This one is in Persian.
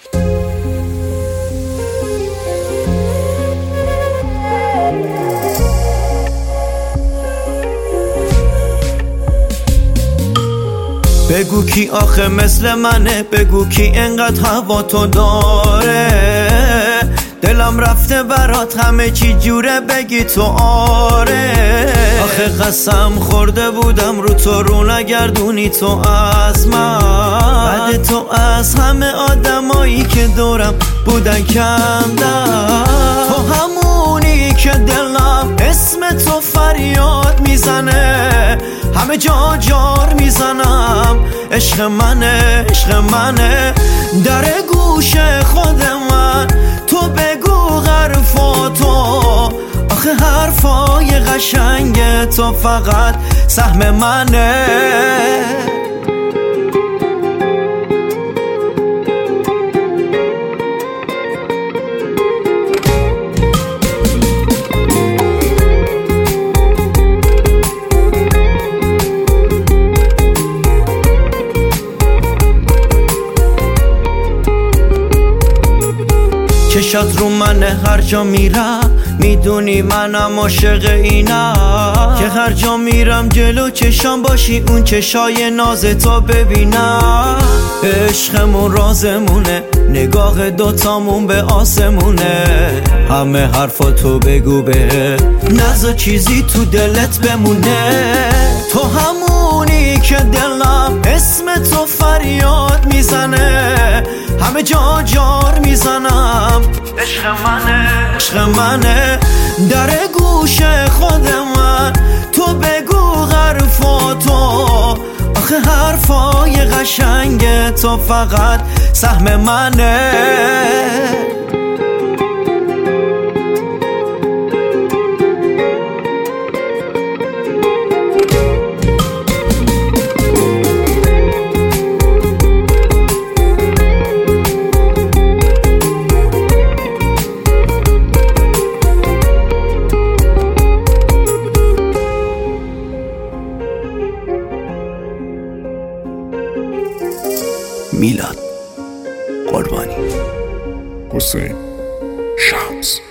بگو کی آخه مثل منه، بگو کی انقدر هوا تو داره. دلم رفته برات همه چی جوره، بگی تو آره. آخه قسم خورده بودم رو تو رو نگردونی تو از من. بعد تو از همه آدمایی که دورم بودن کندم. تو همونی که دلم اسم تو فریاد میزنه، همه جا جار میزنم. عشق منه، عشق منه، در گوش خود من. تو بگو حرفاتو، آخه حرفای قشنگ تو فقط سهم منه. چشات رو منه هر جا میرم، میدونی منم عاشق اینم. که هر جا میرم جلو چشام باشی، اون چشای ناز تو ببینم. عشقمون رازمونه، نگاه دوتامون به آسمونه. همه حرفا تو بگو به نذار چیزی تو دلت بمونه. تو همونی که دلم اسم تو فریاد میزنه، همه جا جار میزنم. عشق منه، عشق منه، در گوش خود من. تو بگو حرفاتو، آخه حرفای قشنگ تو فقط سهم منه. میلاد قربانی. حسین شمس.